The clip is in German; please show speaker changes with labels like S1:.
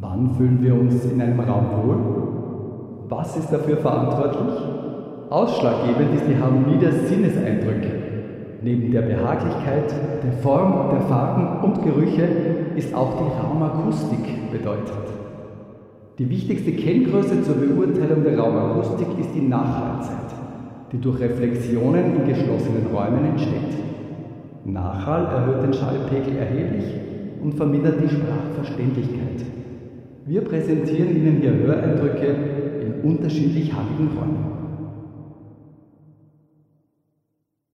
S1: Wann fühlen wir uns in einem Raum wohl? Was ist dafür verantwortlich? Ausschlaggebend ist die Harmonie der Sinneseindrücke. Neben der Behaglichkeit, der Form, der Farben und Gerüche ist auch die Raumakustik bedeutend. Die wichtigste Kenngröße zur Beurteilung der Raumakustik ist die Nachhallzeit, die durch Reflexionen in geschlossenen Räumen entsteht. Nachhall erhöht den Schallpegel erheblich und vermindert die Sprachverständlichkeit. Wir präsentieren Ihnen hier Höreindrücke in unterschiedlich halligen Räumen.